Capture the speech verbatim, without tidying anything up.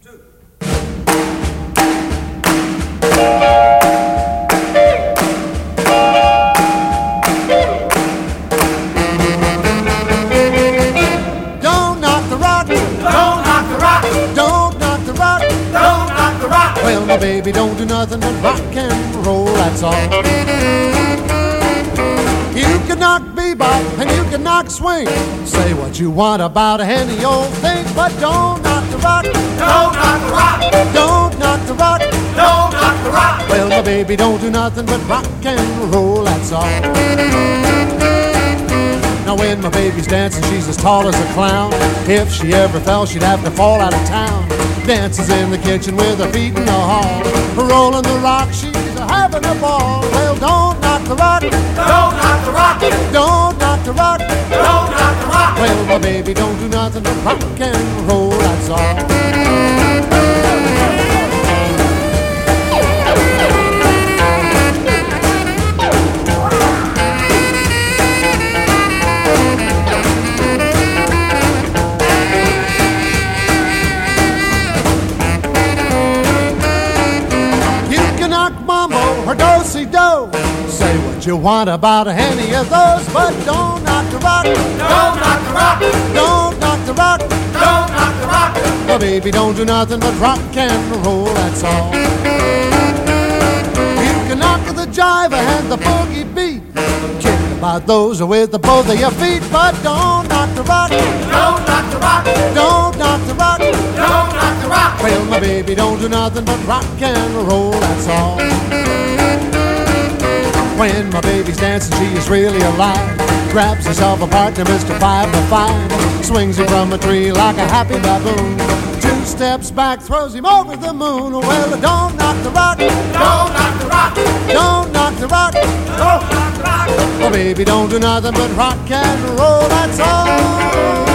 Don't knock the rock. Don't knock the rock. Don't knock the rock. Don't knock the rock. Well, my baby don't do nothing but rock and roll, that's all. You can knock bebop and you can knock swing. Say what you want about any old thing, but don't knock the rock. Don't knock the rock. Don't knock the rock. Don't knock the rock. Well, my baby don't do nothing but rock and roll, that's all. Now when my baby's dancing, she's as tall as a clown. If she ever fell, she'd have to fall out of town. Dances in the kitchen with her feet in the hall. Rolling the rock, she's having a ball. Well, don't knock the rock. Don't knock the rock. Don't knock the rock. Don't knock the rock. Well, my baby don't do nothing but rock and roll, that's all. Or do-si-do. Say what you want about any of those, but don't knock the rock. Don't knock the rock. Don't knock the rock. Don't knock the rock. Well, baby, don't do nothing but rock and roll, that's all. You can knock the jive and the boogie beat. Kick about those with the both of your feet, but don't knock the rock. Don't knock the rock. Don't knock the rock. Don't knock the rock. Well, my baby don't do nothing but rock and roll, that's all. When my baby's dancing, she is really alive. Grabs herself a partner, Mister Five to Five. Swings him from a tree like a happy baboon. Two steps back, throws him over the moon. Well, don't knock the rock. Don't knock the rock. Don't knock the rock. Don't knock the rock. My baby don't do nothing but rock and roll, that's all.